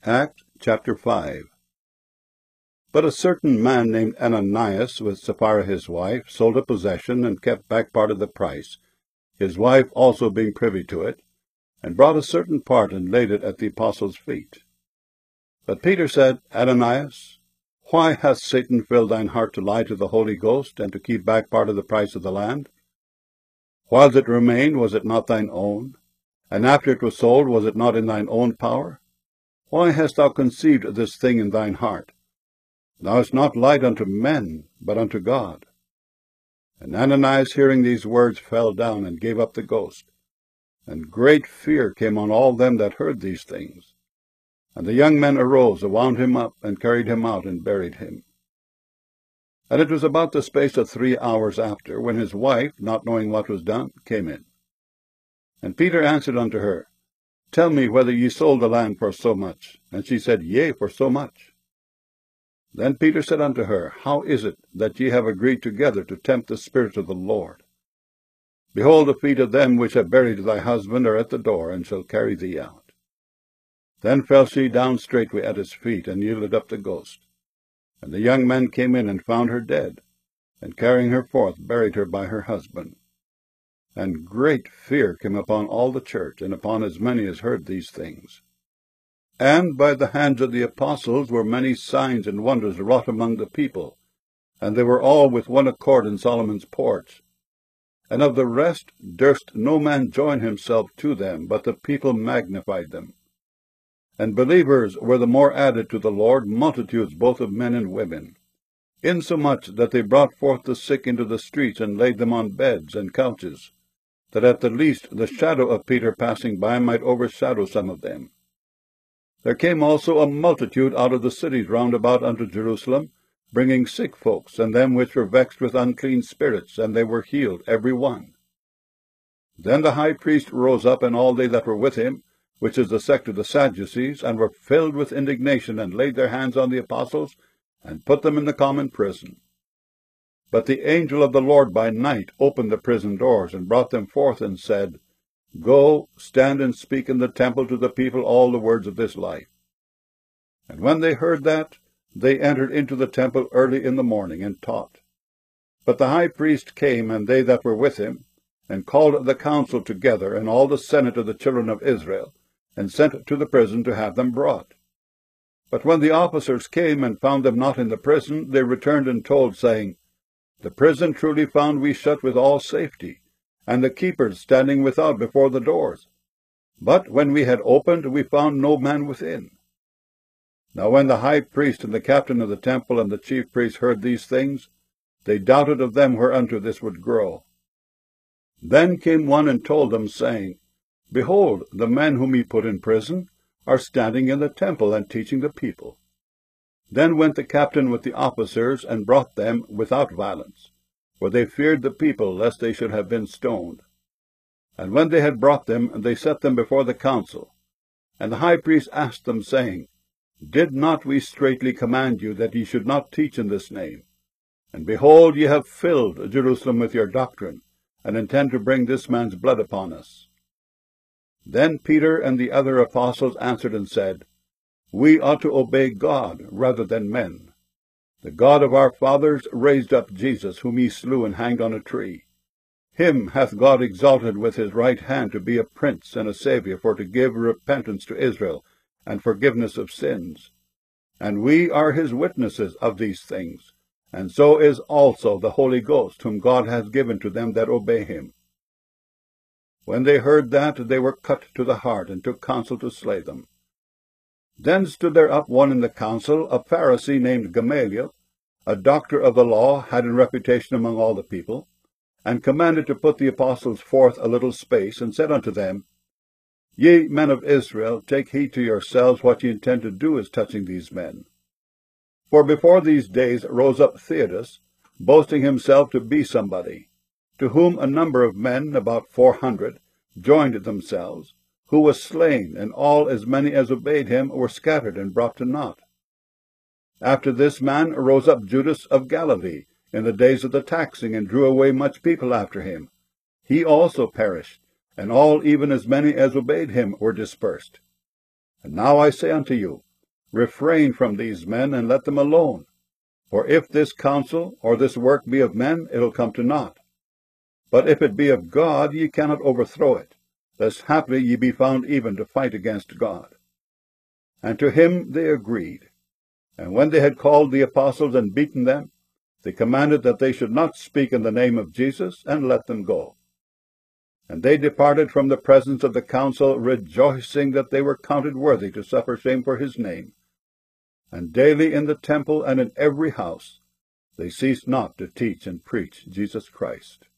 Acts chapter 5. But a certain man named Ananias, with Sapphira his wife, sold a possession, and kept back part of the price, his wife also being privy to it, and brought a certain part, and laid it at the apostles' feet. But Peter said, Ananias, why hath Satan filled thine heart to lie to the Holy Ghost, and to keep back part of the price of the land? Whiles it remained, was it not thine own? And after it was sold, was it not in thine own power? Why hast thou conceived this thing in thine heart? Thou hast not lied unto men, but unto God. And Ananias, hearing these words, fell down, and gave up the ghost. And great fear came on all them that heard these things. And the young men arose, wound him up, and carried him out, and buried him. And it was about the space of 3 hours after, when his wife, not knowing what was done, came in. And Peter answered unto her, Tell me whether ye sold the land for so much. And she said, Yea, for so much. Then Peter said unto her, How is it that ye have agreed together to tempt the Spirit of the Lord? Behold, the feet of them which have buried thy husband are at the door, and shall carry thee out. Then fell she down straightway at his feet, and yielded up the ghost. And the young men came in, and found her dead, and carrying her forth, buried her by her husband. And great fear came upon all the church, and upon as many as heard these things. And by the hands of the apostles were many signs and wonders wrought among the people, and they were all with one accord in Solomon's porch. And of the rest durst no man join himself to them, but the people magnified them. And believers were the more added to the Lord, multitudes both of men and women, insomuch that they brought forth the sick into the streets, and laid them on beds and couches, that at the least the shadow of Peter passing by might overshadow some of them. There came also a multitude out of the cities round about unto Jerusalem, bringing sick folks, and them which were vexed with unclean spirits, and they were healed every one. Then the high priest rose up, and all they that were with him, which is the sect of the Sadducees, and were filled with indignation, and laid their hands on the apostles, and put them in the common prison. But the angel of the Lord by night opened the prison doors, and brought them forth, and said, Go, stand and speak in the temple to the people all the words of this life. And when they heard that, they entered into the temple early in the morning, and taught. But the high priest came, and they that were with him, and called the council together, and all the senate of the children of Israel, and sent to the prison to have them brought. But when the officers came, and found them not in the prison, they returned and told, saying, The prison truly found we shut with all safety, and the keepers standing without before the doors. But when we had opened, we found no man within. Now when the high priest and the captain of the temple and the chief priests heard these things, they doubted of them whereunto this would grow. Then came one and told them, saying, Behold, the men whom ye put in prison are standing in the temple, and teaching the people. Then went the captain with the officers, and brought them without violence, for they feared the people, lest they should have been stoned. And when they had brought them, they set them before the council. And the high priest asked them, saying, Did not we straitly command you that ye should not teach in this name? And behold, ye have filled Jerusalem with your doctrine, and intend to bring this man's blood upon us. Then Peter and the other apostles answered and said, We ought to obey God rather than men. The God of our fathers raised up Jesus, whom ye slew and hanged on a tree. Him hath God exalted with his right hand to be a prince and a Saviour, for to give repentance to Israel, and forgiveness of sins. And we are his witnesses of these things, and so is also the Holy Ghost, whom God hath given to them that obey him. When they heard that, they were cut to the heart, and took counsel to slay them. Then stood there up one in the council, a Pharisee named Gamaliel, a doctor of the law, had in reputation among all the people, and commanded to put the apostles forth a little space, and said unto them, Ye men of Israel, take heed to yourselves what ye intend to do as touching these men. For before these days rose up Theudas, boasting himself to be somebody, to whom a number of men, about 400, joined themselves, who was slain, and all as many as obeyed him were scattered and brought to naught. After this man rose up Judas of Galilee in the days of the taxing, and drew away much people after him. He also perished, and all, even as many as obeyed him, were dispersed. And now I say unto you, Refrain from these men, and let them alone. For if this counsel or this work be of men, it will come to naught. But if it be of God, ye cannot overthrow it, lest haply ye be found even to fight against God. And to him they agreed. And when they had called the apostles and beaten them, they commanded that they should not speak in the name of Jesus, and let them go. And they departed from the presence of the council, rejoicing that they were counted worthy to suffer shame for his name. And daily in the temple and in every house they ceased not to teach and preach Jesus Christ.